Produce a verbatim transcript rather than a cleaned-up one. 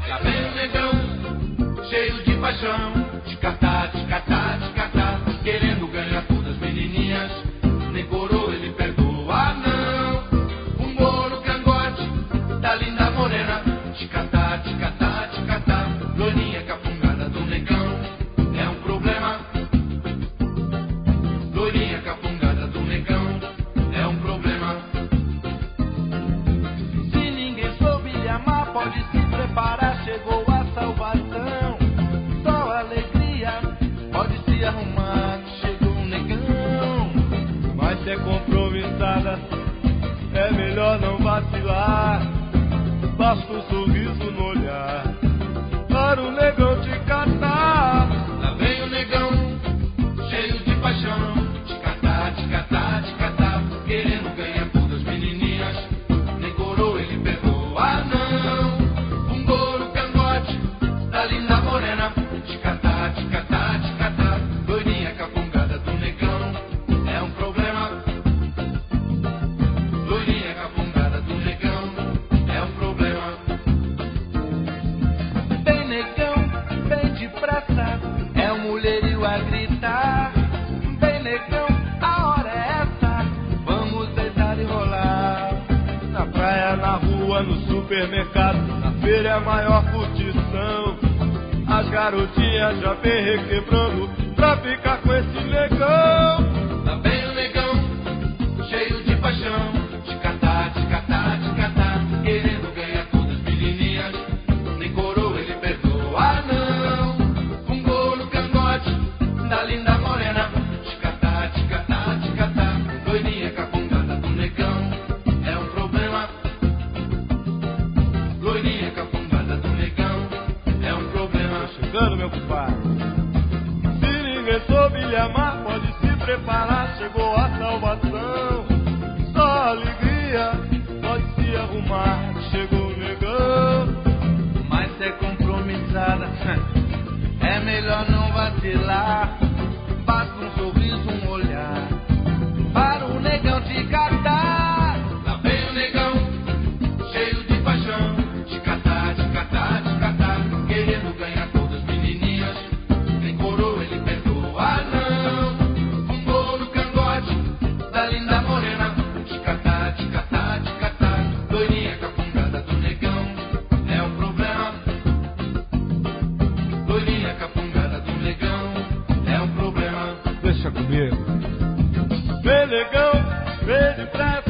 Lá vem o negão, cheio de paixão, ticatá, ticatá, ticatá, querendo ganhar todas as menininhas. Nem coroa ele perdoa, não. Um bolo cangote da linda morena, ticatá, ticatá, ticatá, loirinha capungada do negão. É um problema. Loirinha capungada do negão. É um problema. Se ninguém soube lhe amar, pode se preparar, chegou a salvação. Só alegria, pode se arrumar, chegou um negão. Mas se é compromissada, é melhor não vacilar. Basta um sorriso no olhar para o negão te catar. Lá vem o negão, cheio de paixão, ticatá, ticatá, ticatá, querendo ganhar todas as menininhas. Nem coroa ele perdoa, não. Um bolo cangote da linda morena, ticatá, ticatá, ticatá, loirinha capungada do negão. É um problema. Loirinha capungada do negão. É um problema. Bem negão, bem depressa, é um mulherio a gritar. Bem negão, a hora é essa, vamos deitar e rolar. Na praia, na rua, no supermercado, na feira é a maior curtição. As garotinhas já vem requebrando pra ficar com esse negão. Lá vem o negão, cheio de paixão, ticatá, ticatá, ticatá, querendo ganhar todas as menininhas. Nem coroa ele perdoa, não. Um bolo cangote da linda morena, ticatá, ticatá, ticatá, loirinha capungada do negão. É um problema. Loirinha capungada do negão. É um problema. Chegando, meu compadre. Se ninguém soube lhe amar, pode se preparar, chegou a salvação. Só alegria, pode se arrumar, chegou o negão. Mas se é compromissada, é melhor não vacilar. Basta um sorriso, um olhar, para o negão te catar. Lá vem o negão, cheio de paixão, ticatá, ticatá, ticatá, querendo ganhar todas as menininhas. Nem coroa ele perdoa, não. Um bolo cangote da linda morena, ticatá, ticatá, ticatá, loirinha capungada do negão. É um problema. Loirinha capungada do negão. É um problema. Deixa comigo. Vem negão, vem depressa,